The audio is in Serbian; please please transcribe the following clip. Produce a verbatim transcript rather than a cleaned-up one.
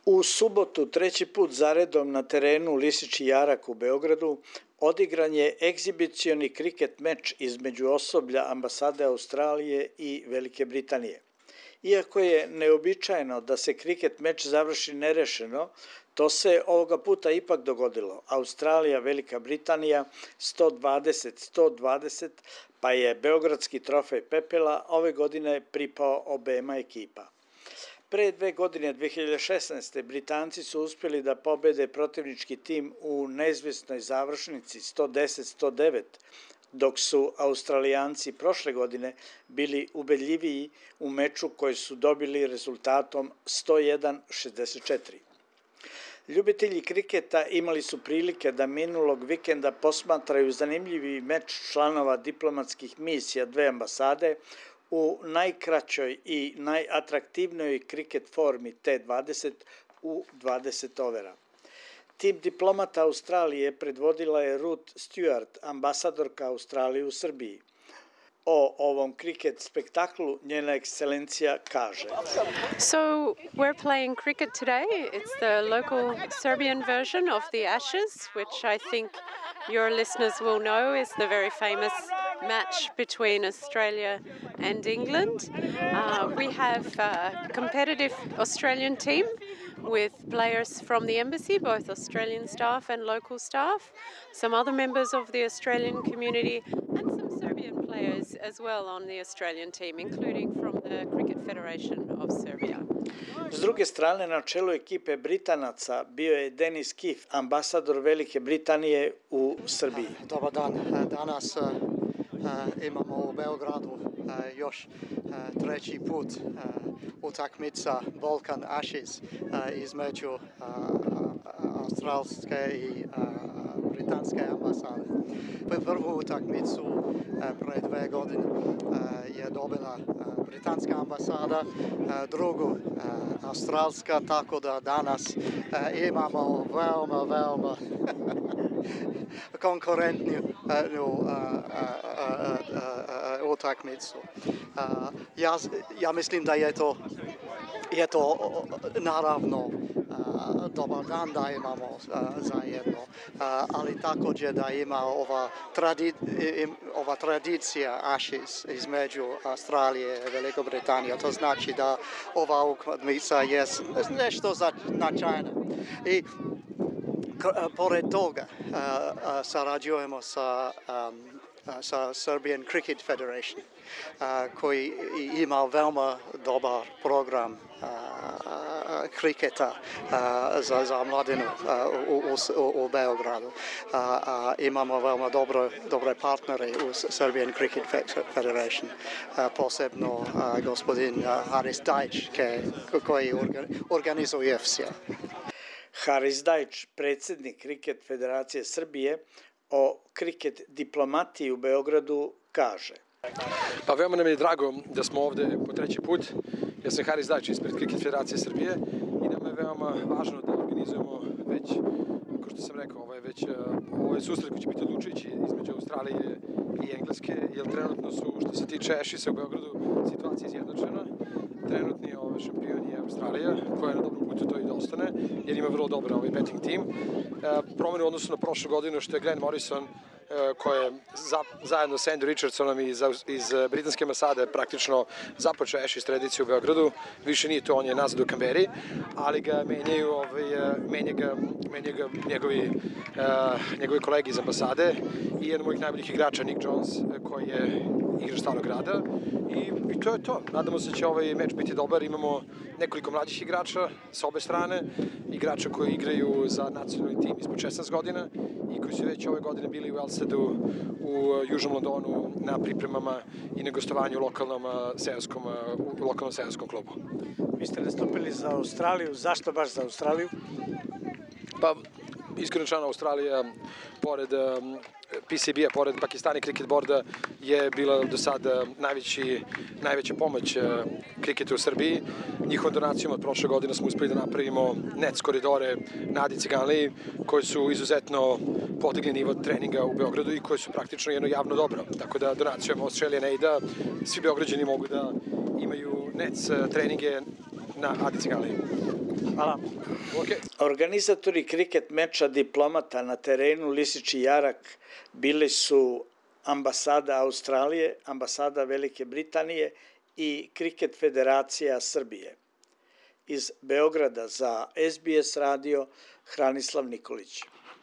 U subotu, treći put zaredom na terenu Lisički jarak u Beogradu, odigran je egzibicioni kriket meč između osoblja ambasade Australije i Velike Britanije. Iako je neobičajeno da se kriket meč završi nerešeno, to se ovoga puta ipak dogodilo. Australija, Velika Britanija sto dvadeset sto dvadeset, pa je beogradski trofej pepela ove godine pripao obema ekipa. Pre dve godine, dve hiljade šesnaeste. Britanci su uspjeli da pobede protivnički tim u neizvesnoj završnici sto deset sto devet, dok su Australijanci prošle godine bili ubedljiviji u meču koji su dobili rezultatom sto jedan šezdeset četiri. Ljubitelji kriketa imali su prilike da minulog vikenda posmatraju zanimljivi meč članova diplomatskih misija dve ambasade u najkraćoj i najatraktivnijoj kriket formi T dvadeset u dvadeset overa. Tim diplomata Australije predvodila je Ruth Stewart, ambasadorka Australije u Srbiji. O ovom kriket spektaklu njena ekscelencija kaže. So we're playing cricket today. It's the local Serbian version of the Ashes, which I think your listeners will know is the very famous match between Australia and England. Uh, we have a competitive Australian team with players from the embassy, both Australian staff and local staff, some other members of the Australian community, and some Serbian players as well on the Australian team, including from the Cricket Federation of Serbia. S druge strane, na čelu ekipe Britanaca bio je Denis Keefe, ambasador Velike Britanije u Srbiji. Dobar dan. Danas uh, imamo u Beogradu uh, još uh, treći put uh, utakmica Balkan Ashes uh, između uh, australske i uh, britanske ambasade. Prvu utakmicu uh, pre dve godine uh, je dobila uh, britanska ambasada, uh, drugu uh, australska, tako da danas uh, imamo veoma, veoma konkurentnu uh, uh, uh, uh, uh, utakmicu. Uh, ja, ja mislim da je to, je to naravno uh, dobar dan da imamo uh, zajedno, uh, ali također da ima ova, tradi, im, ova tradicija Ashes između Australije i Velike Britanije. To znači da ova utakmica je nešto značajno. I pored toga uh, uh, sarađujemo sa, um, uh, sa Serbian Cricket Federation uh, koji ima veoma dobar program uh, uh, kriketa uh, za, za mladinu uh, u, u, u Beogradu. Uh, uh, imamo veoma dobro, dobre partnere u Serbian Cricket Federation, uh, posebno uh, gospodin uh, Haris Dajić koji organizuje sve. Haris Dajić, predsjednik Kriket Federacije Srbije, o kriket diplomatiji u Beogradu kaže. Pa veoma nam je drago da smo ovde po treći put. Ja sam Haris Dajić ispred Kriket Federacije Srbije i nam je veoma važno da organizujemo već, kao što sam rekao, ovaj već ovaj susret koji će biti odlučujući između Australije i Engleske, jer trenutno su, što se tiče Ashesa u Beogradu, situacija izjednačena. Trenutni ovaj šampion je Australija, koja je na dobrom putu to i da ostane, jer ima vrlo dobar ovaj betting tim. E, promenu u odnosu na prošlu godinu, što je Glenn Morrison, e, koji je za, zajedno sa Andy Richardsonom iz, iz britanske ambasade praktično započeo Ashes tradiciju u Beogradu. Više nije to, on je nazad u Kamberi, ali ga menjaju, ovaj, menja ga, menja ga njegovi, e, njegovi kolegi iz ambasade i jedan od mojih najboljih igrača, Nick Jones, koji je igrač Starog grada. I, I to je to. Nadamo se da će ovaj meč biti dobar. Imamo nekoliko mlađih igrača s obe strane, igrača koji igraju za nacionalni tim ispod šesnaest godina i koji su već ove godine bili u Elstedu u Južnom Londonu na pripremama i na gostovanju u lokalnom seoskom, u lokalnom seoskom klubu. Vi ste nastupili za Australiju. Zašto baš za Australiju? Pa, iskreno rečeno, Australija, pored P C B-a, pored Pakistani Cricket Boarda, je bila do sada najveći, najveća pomoć kriketu u Srbiji. Njihovom donacijom od prošle godine smo uspeli da napravimo net koridore na Adi Ciganliji, koji su izuzetno podigli nivo treninga u Beogradu i koji su praktično jedno javno dobro. Tako da donacijom Australian Aida svi Beograđani mogu da imaju net treninge na Adi Ciganliji. Hvala. Okay. Organizatori kriket meča Diplomata na terenu Lisički jarak bili su ambasada Australije, ambasada Velike Britanije i Kriket federacija Srbije. Iz Beograda za S B S radio Hranislav Nikolić.